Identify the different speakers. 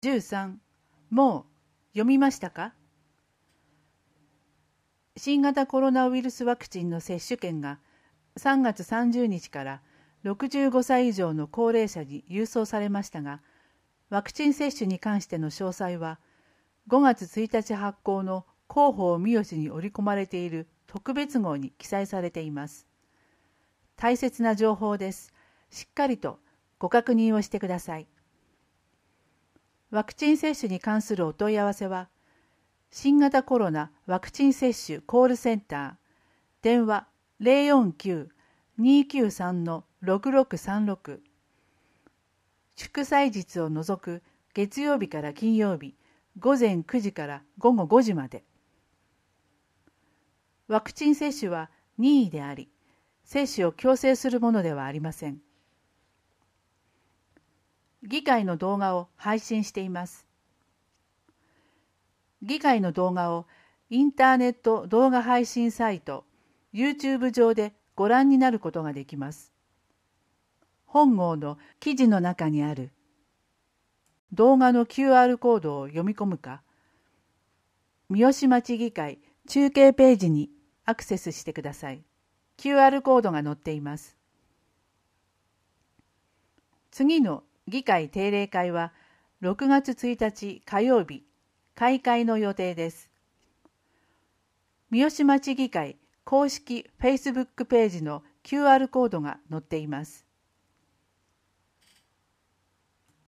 Speaker 1: 13、もう読みましたか？新型コロナウイルスワクチンの接種券が3月30日から65歳以上の高齢者に郵送されましたが、ワクチン接種に関しての詳細は5月1日発行の広報三好に織り込まれている特別号に記載されています。大切な情報です。しっかりとご確認をしてください。ワクチン接種に関するお問い合わせは、新型コロナワクチン接種コールセンター、電話 049-293-6636、祝祭日を除く月曜日から金曜日、午前9時から午後5時まで。ワクチン接種は任意であり、接種を強制するものではありません。議会の動画を配信しています。議会の動画をインターネット動画配信サイト YouTube 上でご覧になることができます。本号の記事の中にある動画の QR コードを読み込むか、三好町議会中継ページにアクセスしてください。QR コードが載っています。次の議会定例会は6月1日火曜日、開会の予定です。三好町議会公式 Facebook ページの QR コードが載っています。